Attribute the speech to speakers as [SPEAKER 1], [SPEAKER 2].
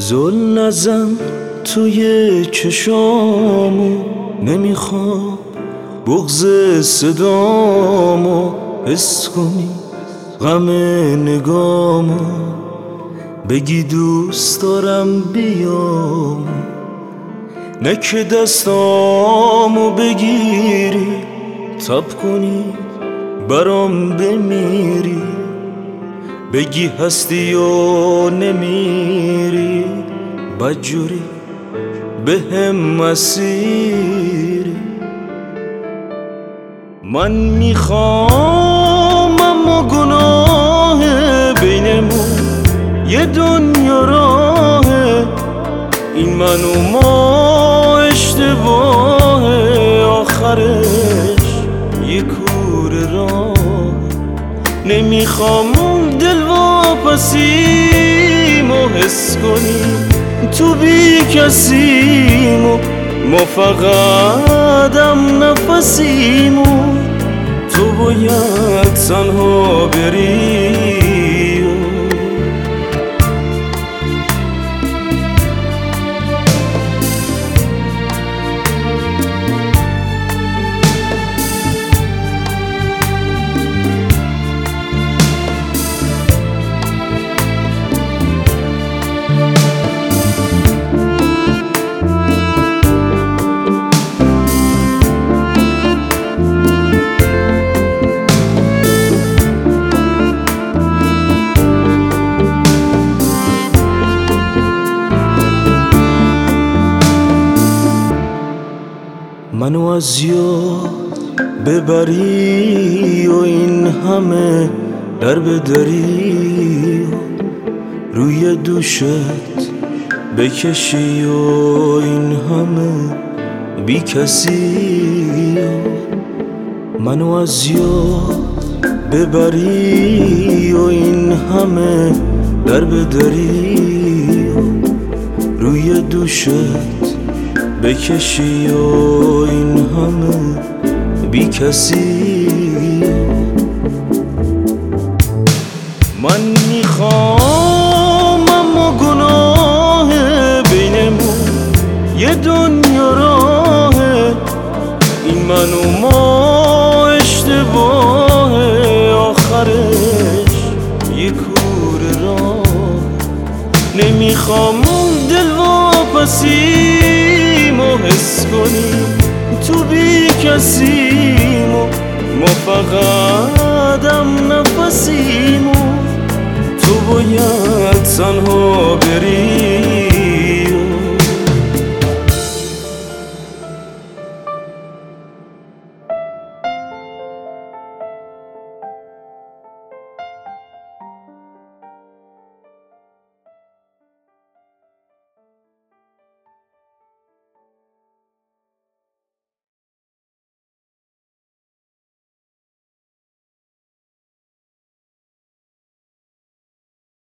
[SPEAKER 1] زل نزن توی چشامو، نمیخوام بغض صدامو حس کنی، غم نگامو بگی دوست دارم بیام، نه که دستامو بگیری تب کنی برام بمیری، بگی هستی و نمیری، بدجوری به هم مسیری. من میخوام اما گناه بینمون یه دنیا راهه، این من و ما اشتباه، آخرش یه کوره راه. نمیخوام دل واپسیمو حس کنی، تو بی کسیمو، ما فقط هم نفسیمو، تو باید تنها بری. منو از یاد ببری و این همه در بدری، روی دوشت بکشی و این همه بی کسی. منو از یاد ببری و این همه در بدری، روی دوشت بکشی و این همه بی کسی. من میخوام اما گناه بینمون یه دنیا راهه، این من و ما اشتباه، آخرش یه کوره راه. نمیخوام دل واپسیمو حس کنی، تو بی کسیمو، ما فقط هم نفسیمو، تو باید تنها بری.